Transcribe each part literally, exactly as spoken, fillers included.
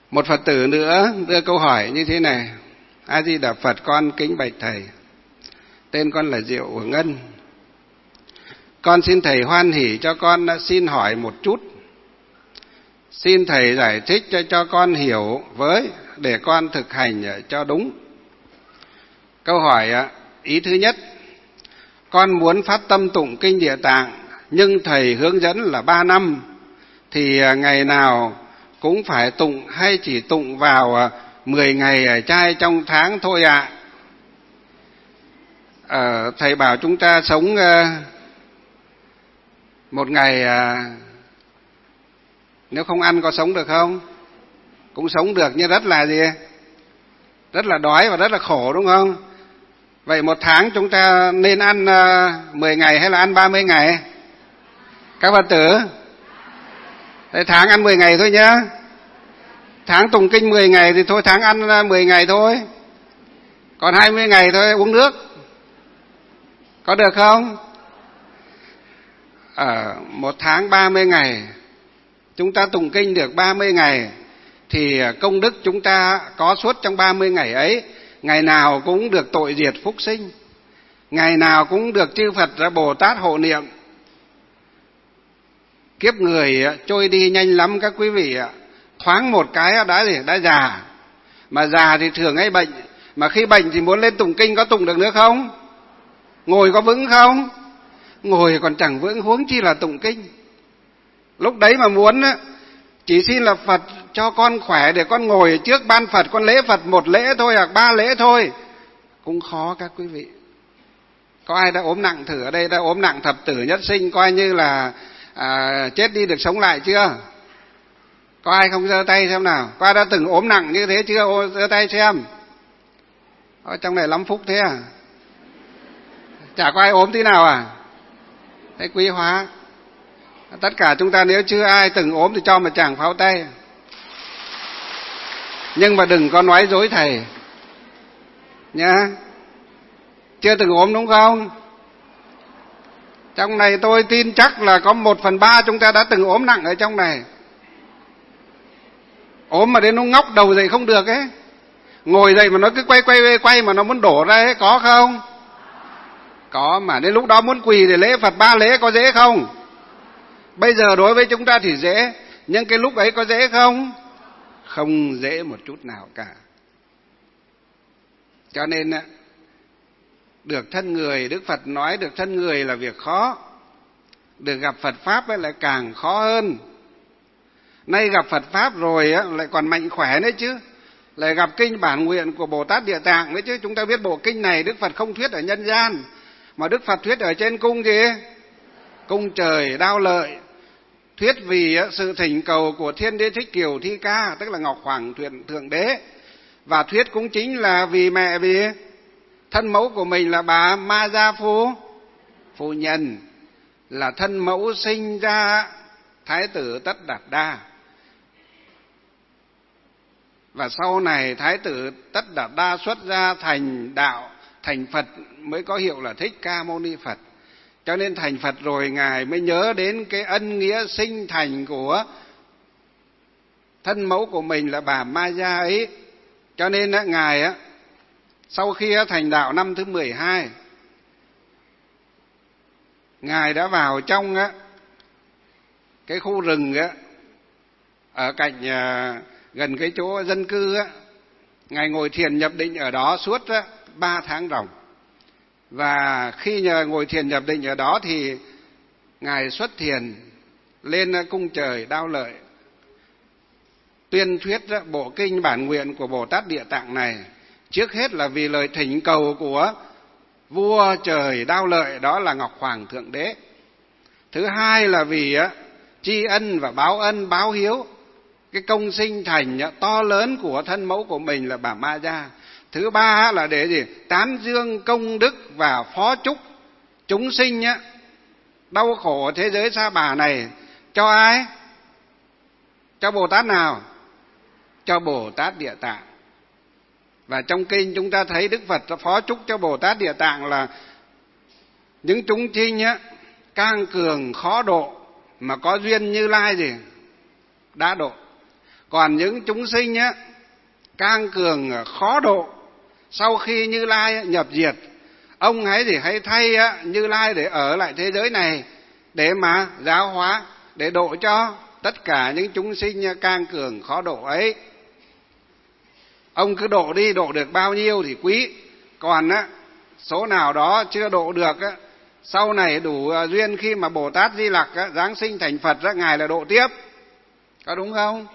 Một Phật tử nữa đưa câu hỏi như thế này: A Di Đà Phật, con kính bạch thầy. Tên con là Diệu của Ngân. Con xin thầy hoan hỷ cho con xin hỏi một chút. Xin thầy giải thích cho cho con hiểu với, để con thực hành cho đúng. Câu hỏi ý thứ nhất: con muốn phát tâm tụng kinh Địa Tạng, nhưng thầy hướng dẫn là ba năm, thì ngày nào cũng phải tụng hay chỉ tụng vào mười ngày trai trong tháng thôi ạ? À? À, thầy bảo chúng ta sống một ngày, nếu không ăn có sống được không? Cũng sống được, nhưng rất là gì? Rất là đói và rất là khổ, đúng không? Vậy một tháng chúng ta nên ăn mười ngày hay là ăn ba mươi ngày? Các Phật tử, thế tháng ăn mười ngày thôi nhá. Tháng tụng kinh mười ngày thì thôi tháng ăn mười ngày thôi. Còn hai mươi ngày thôi uống nước. Có được không? Ở một tháng ba mươi ngày, chúng ta tụng kinh được ba mươi ngày, thì công đức chúng ta có suốt trong ba mươi ngày ấy. Ngày nào cũng được tội diệt phúc sinh, ngày nào cũng được chư Phật ra Bồ Tát hộ niệm. Kiếp người trôi đi nhanh lắm các quý vị ạ. Thoáng một cái đã gì? Đã già. Mà già thì thường hay bệnh. Mà khi bệnh thì muốn lên tụng kinh có tụng được nữa không? Ngồi có vững không? Ngồi còn chẳng vững, huống chi là tụng kinh. Lúc đấy mà muốn chỉ xin là Phật cho con khỏe để con ngồi trước ban Phật, con lễ Phật một lễ thôi hoặc ba lễ thôi cũng khó các quý vị. Có ai đã ốm nặng thử ở đây, đã ốm nặng thập tử nhất sinh, coi như là à, chết đi được sống lại chưa? Có ai không giơ tay xem nào? Có ai đã từng ốm nặng như thế chưa? Ô, giơ tay xem. Ở trong này lắm phúc thế à? Chả có ai ốm tí nào à? Thế quý hóa. Tất cả chúng ta nếu chưa ai từng ốm thì cho một tràng pháo tay. Nhưng mà đừng có nói dối thầy nhá. Chưa từng ốm đúng không? Trong này tôi tin chắc là có một phần ba chúng ta đã từng ốm nặng ở trong này. Ốm mà đến nó ngóc đầu dậy không được ấy. Ngồi dậy mà nó cứ quay quay quay mà nó muốn đổ ra ấy, có không? Có, mà đến lúc đó muốn quỳ để lễ Phật ba lễ có dễ không? Bây giờ đối với chúng ta thì dễ, nhưng cái lúc ấy có dễ không? Không dễ một chút nào cả. Cho nên được thân người, Đức Phật nói được thân người là việc khó. Được gặp Phật Pháp ấy lại càng khó hơn. Nay gặp Phật Pháp rồi á, lại còn mạnh khỏe nữa chứ. Lại gặp kinh bản nguyện của Bồ Tát Địa Tạng nữa chứ. Chúng ta biết bộ kinh này Đức Phật không thuyết ở nhân gian, mà Đức Phật thuyết ở trên cung gì? Cung trời Đao Lợi. Thuyết vì sự thỉnh cầu của Thiên Đế Thích Kiều Thi Ca, tức là Ngọc Hoàng Thượng Đế. Và thuyết cũng chính là vì mẹ, vì thân mẫu của mình là bà Ma Gia Phu Phu Nhân, là thân mẫu sinh ra Thái tử Tất Đạt Đa. Và sau này Thái tử Tất Đạt Đa xuất ra thành đạo, thành Phật mới có hiệu là Thích Ca Mâu Ni Phật. Cho nên thành Phật rồi Ngài mới nhớ đến cái ân nghĩa sinh thành của thân mẫu của mình là bà Ma Gia ấy. Cho nên Ngài á, sau khi thành đạo năm thứ mười hai, Ngài đã vào trong á, cái khu rừng á, ở cạnh à, gần cái chỗ dân cư á. Ngài ngồi thiền nhập định ở đó suốt á, ba tháng ròng. Và khi nhờ ngồi thiền nhập định ở đó thì Ngài xuất thiền lên cung trời Đao Lợi, tuyên thuyết bộ kinh bản nguyện của Bồ Tát Địa Tạng này. Trước hết là vì lời thỉnh cầu của vua trời Đao Lợi, đó là Ngọc Hoàng Thượng Đế. Thứ hai là vì tri ân và báo ân, báo hiếu cái công sinh thành to lớn của thân mẫu của mình là bà Ma Gia. Thứ ba là để gì? Tán dương công đức và phó chúc chúng sinh nhá, đau khổ thế giới sa bà này. Cho ai? Cho Bồ Tát nào? Cho Bồ Tát Địa Tạng. Và trong kinh chúng ta thấy Đức Phật phó chúc cho Bồ Tát Địa Tạng là những chúng sinh nhá, cang cường khó độ, mà có duyên Như Lai gì? Đã độ. Còn những chúng sinh á, cang cường khó độ, sau khi Như Lai nhập diệt, ông hãy thì hãy thay á, Như Lai để ở lại thế giới này để mà giáo hóa, để độ cho tất cả những chúng sinh cang cường khó độ ấy. Ông cứ độ đi, độ được bao nhiêu thì quý. Còn á, số nào đó chưa độ được á, sau này đủ duyên khi mà Bồ Tát Di Lặc á, giáng sinh thành Phật á, Ngài là độ tiếp. Có đúng không?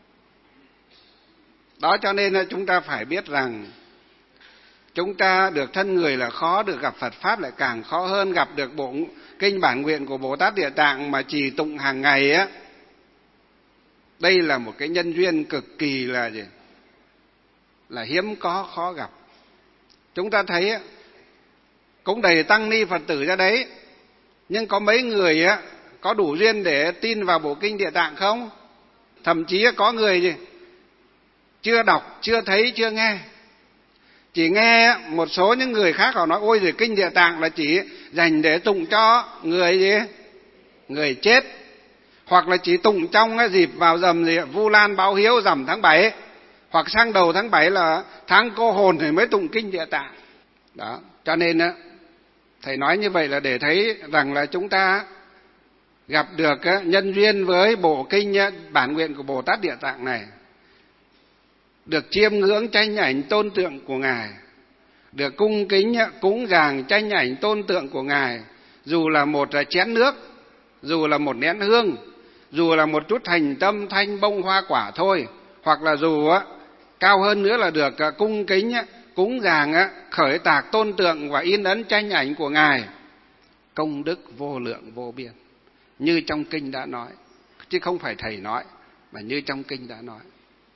Đó, cho nên là chúng ta phải biết rằng chúng ta được thân người là khó, được gặp Phật Pháp lại càng khó hơn. Gặp được bộ kinh bản nguyện của Bồ Tát Địa Tạng mà trì tụng hàng ngày á, đây là một cái nhân duyên cực kỳ là gì? Là hiếm có, khó gặp. Chúng ta thấy á, cũng đầy tăng ni Phật tử ra đấy, nhưng có mấy người á có đủ duyên để tin vào bộ kinh Địa Tạng không? Thậm chí có người gì chưa đọc, chưa thấy, chưa nghe, chỉ nghe một số những người khác họ nói ôi rồi kinh Địa Tạng là chỉ dành để tụng cho người gì? Người chết, hoặc là chỉ tụng trong dịp vào rằm gì Vu Lan Báo Hiếu rằm tháng bảy, hoặc sang đầu tháng bảy là tháng cô hồn thì mới tụng kinh Địa Tạng. Đó, cho nên á, thầy nói như vậy là để thấy rằng là chúng ta gặp được nhân duyên với bộ kinh bản nguyện của Bồ Tát Địa Tạng này, được chiêm ngưỡng tranh ảnh tôn tượng của Ngài, được cung kính cúng dường tranh ảnh tôn tượng của Ngài, dù là một chén nước, dù là một nén hương, dù là một chút thành tâm thanh bông hoa quả thôi, hoặc là dù cao hơn nữa là được cung kính cúng dường khởi tạc tôn tượng và in ấn tranh ảnh của Ngài, công đức vô lượng vô biên, như trong kinh đã nói, chứ không phải thầy nói, mà như trong kinh đã nói.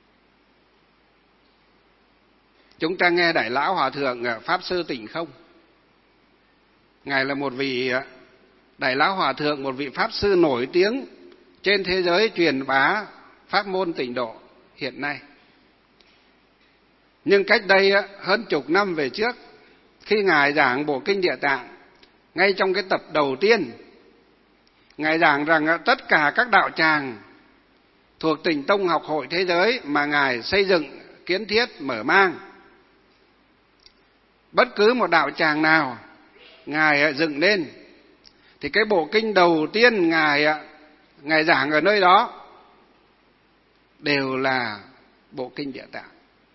Chúng ta nghe Đại Lão Hòa Thượng Pháp Sư Tịnh Không, Ngài là một vị Đại Lão Hòa Thượng, một vị Pháp Sư nổi tiếng trên thế giới truyền bá pháp môn tịnh độ hiện nay. Nhưng cách đây hơn chục năm về trước, khi Ngài giảng bộ kinh Địa Tạng, ngay trong cái tập đầu tiên, Ngài giảng rằng tất cả các đạo tràng thuộc Tịnh Tông học hội thế giới mà Ngài xây dựng, kiến thiết, mở mang, bất cứ một đạo tràng nào Ngài dựng lên, thì cái bộ kinh đầu tiên Ngài Ngài giảng ở nơi đó đều là bộ kinh Địa Tạng,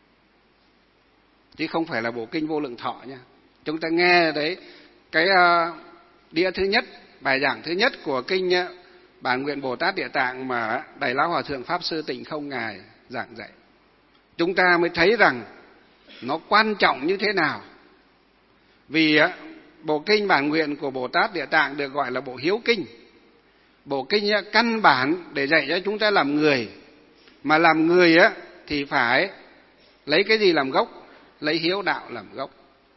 chứ không phải là bộ kinh Vô Lượng Thọ nha. Chúng ta nghe đấy, cái đĩa thứ nhất, bài giảng thứ nhất của kinh bản nguyện Bồ Tát Địa Tạng mà Đại Lão Hòa Thượng Pháp Sư Tịnh Không Ngài giảng dạy, chúng ta mới thấy rằng nó quan trọng như thế nào. Vì bộ kinh bản nguyện của Bồ Tát Địa Tạng được gọi là bộ hiếu kinh, bộ kinh căn bản để dạy cho chúng ta làm người. Mà làm người á thì phải lấy cái gì làm gốc? Lấy hiếu đạo làm gốc.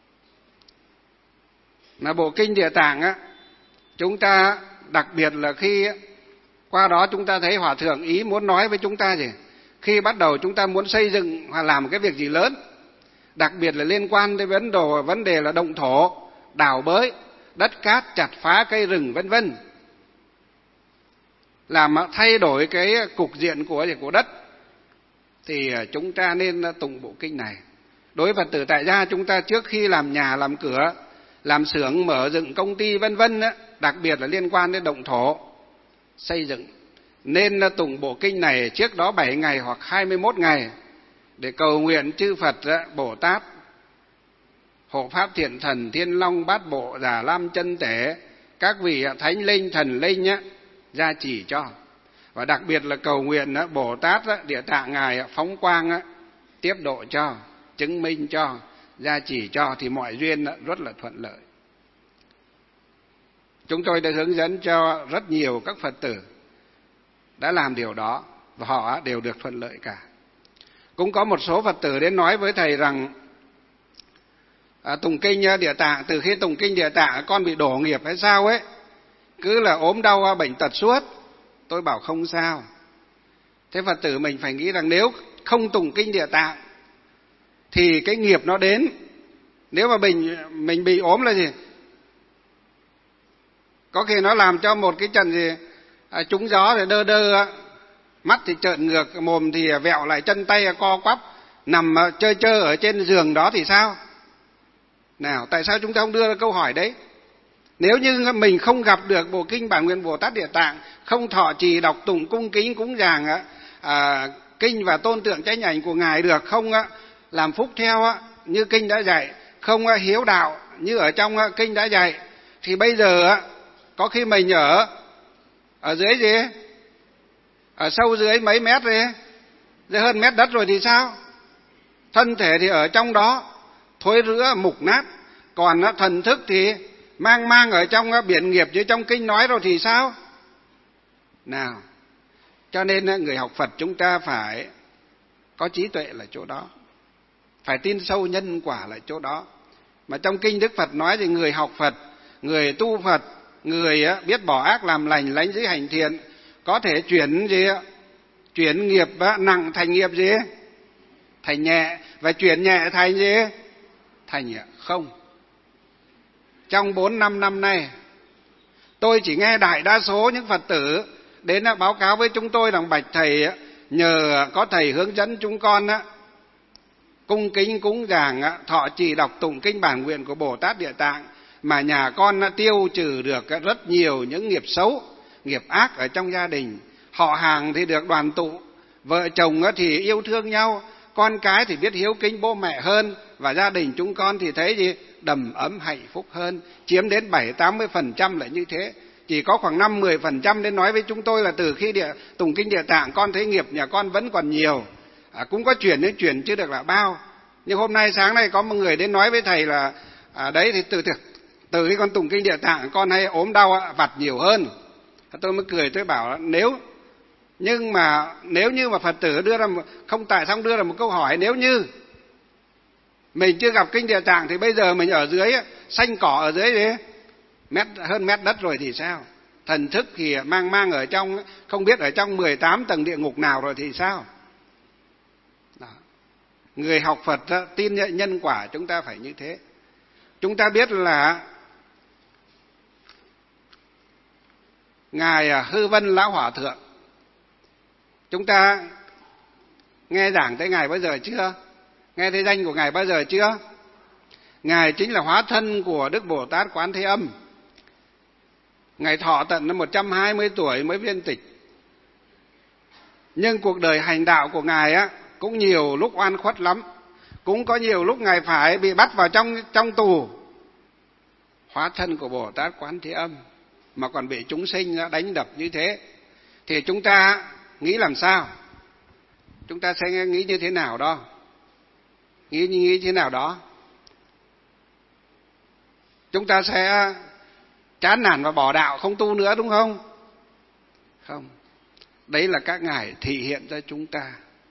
Mà bộ kinh Địa Tạng á, chúng ta đặc biệt là khi qua đó chúng ta thấy Hòa Thượng ý muốn nói với chúng ta gì? Khi bắt đầu chúng ta muốn xây dựng hoặc làm cái việc gì lớn, đặc biệt là liên quan đến vấn đề vấn đề là động thổ, đào bới, đất cát, chặt phá cây rừng vân vân, làm thay đổi cái cục diện của của đất, thì chúng ta nên tụng bộ kinh này. Đối với Phật tử tại gia, chúng ta trước khi làm nhà, làm cửa, làm xưởng, mở dựng công ty vân vân, đặc biệt là liên quan đến động thổ, xây dựng, nên tụng bộ kinh này trước đó bảy ngày hoặc hai mươi mốt ngày để cầu nguyện chư Phật, Bồ Tát, hộ pháp thiện thần, thiên long bát bộ, già lam chân tể, các vị thánh linh, thần linh nhé, gia trì cho. Và đặc biệt là cầu nguyện Bồ Tát Địa Tạng Ngài phóng quang tiếp độ cho, chứng minh cho, gia trì cho, thì mọi duyên rất là thuận lợi. Chúng tôi đã hướng dẫn cho rất nhiều các Phật tử đã làm điều đó, và họ đều được thuận lợi cả. Cũng có một số Phật tử đến nói với thầy rằng à, tụng kinh Địa Tạng, từ khi tụng kinh Địa Tạng con bị đổ nghiệp hay sao ấy, cứ là ốm đau bệnh tật suốt. Tôi bảo không sao. Thế Phật tử mình phải nghĩ rằng nếu không tụng kinh Địa Tạng thì cái nghiệp nó đến. Nếu mà mình mình bị ốm là gì? Có khi nó làm cho một cái trận gì à, trúng gió rồi đơ đơ mắt thì trợn ngược, mồm thì vẹo lại, chân tay co quắp, nằm chơi chơi ở trên giường đó thì sao? Nào, tại sao chúng ta không đưa ra câu hỏi đấy? Nếu như mình không gặp được bộ kinh Bản Nguyện Bồ Tát Địa Tạng, không thọ trì đọc tụng cung kính cúng dường à, kinh và tôn tượng chánh ảnh của Ngài được, không làm phúc theo như kinh đã dạy, không hiếu đạo như ở trong kinh đã dạy, thì bây giờ có khi mình ở ở dưới gì? Ở sâu dưới mấy mét rồi, dưới hơn mét đất rồi thì sao? Thân thể thì ở trong đó thối rữa mục nát, còn thần thức thì mang mang ở trong biển nghiệp như trong kinh nói rồi thì sao? Nào, cho nên người học Phật chúng ta phải có trí tuệ là chỗ đó, phải tin sâu nhân quả là chỗ đó. Mà trong kinh Đức Phật nói thì người học Phật, người tu Phật, người biết bỏ ác làm lành, lánh dữ hành thiện, có thể chuyển gì? Chuyển nghiệp nặng thành nghiệp gì? Thành nhẹ. Và chuyển nhẹ thành gì? Thành không. Trong bốn năm năm nay, tôi chỉ nghe đại đa số những Phật tử đến báo cáo với chúng tôi rằng bạch thầy, nhờ có thầy hướng dẫn chúng con cung kính cúng dường, thọ trì đọc tụng kinh Bản Nguyện của Bồ Tát Địa Tạng, mà nhà con tiêu trừ được rất nhiều những nghiệp xấu, nghiệp ác ở trong gia đình. Họ hàng thì được đoàn tụ, vợ chồng thì yêu thương nhau, con cái thì biết hiếu kính bố mẹ hơn, và gia đình chúng con thì thấy gì? Đầm ấm hạnh phúc hơn, chiếm đến bảy tám mươi phần trăm là như thế. Chỉ có khoảng năm mười phần trăm đến nói với chúng tôi là từ khi địa, tụng kinh Địa Tạng con thấy nghiệp nhà con vẫn còn nhiều. À, cũng có chuyển đến chuyển chứ được là bao. Nhưng hôm nay sáng nay có một người đến nói với thầy là à, đấy thì từ, từ từ khi con tụng kinh Địa Tạng con hay ốm đau vặt nhiều hơn. Tôi mới cười, tôi bảo nếu nhưng mà nếu như mà Phật tử đưa ra một, không tại sao đưa ra một câu hỏi, nếu như mình chưa gặp kinh Địa Tạng thì bây giờ mình ở dưới xanh cỏ ở dưới đấy, mét hơn mét đất rồi thì sao? Thần thức thì mang mang ở trong, không biết ở trong mười tám tầng địa ngục nào rồi thì sao? Đó. Người học Phật tin nhân quả chúng ta phải như thế. Chúng ta biết là Ngài Hư Vân Lão Hòa Thượng, chúng ta nghe giảng tới Ngài bao giờ chưa? Nghe thấy danh của Ngài bao giờ chưa? Ngài chính là hóa thân của Đức Bồ Tát Quán Thế Âm. Ngài thọ tận một trăm hai mươi tuổi mới viên tịch. Nhưng cuộc đời hành đạo của Ngài á cũng nhiều lúc oan khuất lắm. Cũng có nhiều lúc Ngài phải bị bắt vào trong trong tù. Hóa thân của Bồ Tát Quán Thế Âm mà còn bị chúng sinh đánh đập như thế, thì chúng ta nghĩ làm sao? Chúng ta sẽ nghĩ như thế nào đó? Nghĩ như thế nào đó? Chúng ta sẽ chán nản và bỏ đạo, không tu nữa đúng không? Không. Đấy là các ngài thị hiện cho chúng ta.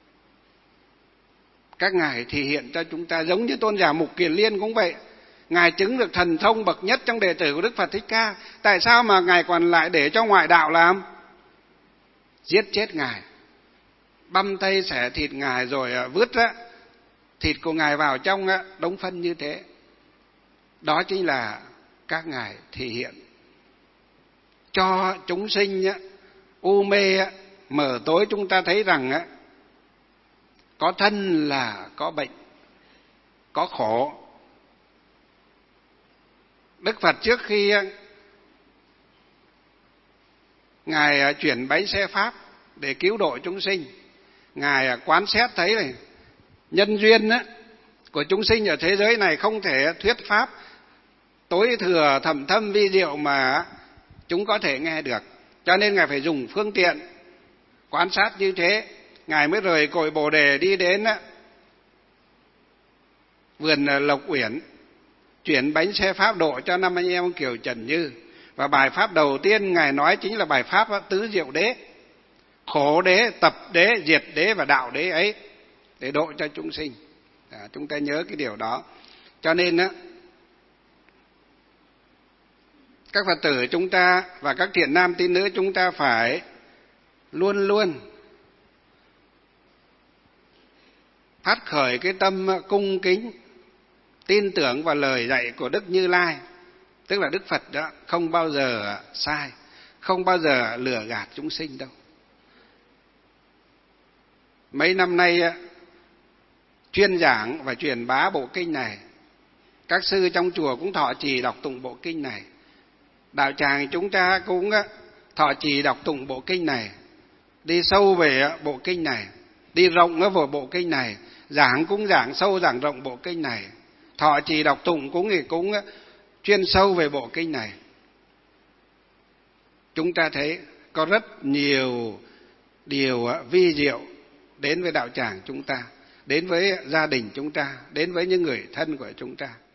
Các ngài thị hiện cho chúng ta, giống như tôn giả Mục Kiền Liên cũng vậy. Ngài chứng được thần thông bậc nhất trong đệ tử của Đức Phật Thích Ca. Tại sao mà Ngài còn lại để cho ngoại đạo làm? Giết chết Ngài, băm tay xẻ thịt Ngài rồi vứt á, thịt của Ngài vào trong á, đống phân như thế. Đó chính là các ngài thể hiện cho chúng sinh á, u mê á, mở tối chúng ta thấy rằng á, có thân là có bệnh, có khổ. Đức Phật trước khi Ngài chuyển bánh xe Pháp để cứu độ chúng sinh, Ngài quán xét thấy này, nhân duyên á, của chúng sinh ở thế giới này không thể thuyết pháp tối thừa thầm thâm vi diệu mà chúng có thể nghe được. Cho nên Ngài phải dùng phương tiện quan sát như thế. Ngài mới rời cội Bồ Đề đi đến á, vườn Lộc Uyển, chuyển bánh xe Pháp độ cho năm anh em Kiều Trần Như. Và bài Pháp đầu tiên Ngài nói chính là bài Pháp tứ diệu đế, khổ đế, tập đế, diệt đế và đạo đế ấy, để độ cho chúng sinh. À, chúng ta nhớ cái điều đó. Cho nên á, các Phật tử chúng ta và các thiện nam tín nữ chúng ta phải luôn luôn phát khởi cái tâm cung kính, tin tưởng vào lời dạy của Đức Như Lai, tức là Đức Phật đó, không bao giờ sai, không bao giờ lừa gạt chúng sinh đâu. mấy năm nay chuyên giảng và truyền bá bộ kinh này. Các sư trong chùa cũng thọ trì đọc tụng bộ kinh này. Đạo tràng chúng ta cũng thọ trì đọc tụng bộ kinh này, đi sâu về bộ kinh này, đi rộng vào bộ kinh này, giảng cũng giảng sâu giảng rộng bộ kinh này, thọ trì đọc tụng cũng thì cũng chuyên sâu về bộ kinh này. Chúng ta thấy có rất nhiều điều vi diệu đến với đạo tràng chúng ta, đến với gia đình chúng ta, đến với những người thân của chúng ta.